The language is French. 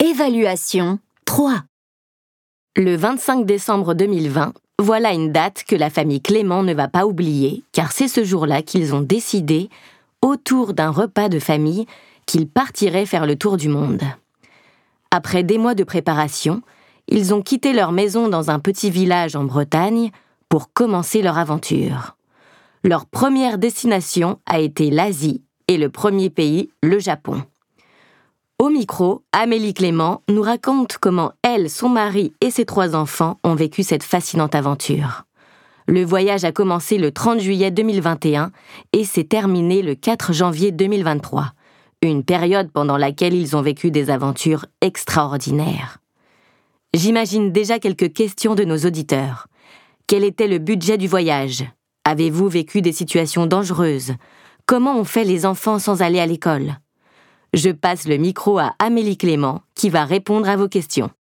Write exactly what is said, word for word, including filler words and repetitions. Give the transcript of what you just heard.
Évaluation trois. Le vingt-cinq décembre deux mille vingt, voilà une date que la famille Clément ne va pas oublier, car c'est ce jour-là qu'ils ont décidé, autour d'un repas de famille, qu'ils partiraient faire le tour du monde. Après des mois de préparation, ils ont quitté leur maison dans un petit village en Bretagne pour commencer leur aventure. Leur première destination a été l'Asie et le premier pays, le Japon. Au micro, Amélie Clément nous raconte comment elle, son mari et ses trois enfants ont vécu cette fascinante aventure. Le voyage a commencé le trente juillet deux mille vingt et un et s'est terminé le quatre janvier deux mille vingt-trois, une période pendant laquelle ils ont vécu des aventures extraordinaires. J'imagine déjà quelques questions de nos auditeurs. Quel était le budget du voyage ? Avez-vous vécu des situations dangereuses ? Comment ont fait les enfants sans aller à l'école ? Je passe le micro à Amélie Clément qui va répondre à vos questions.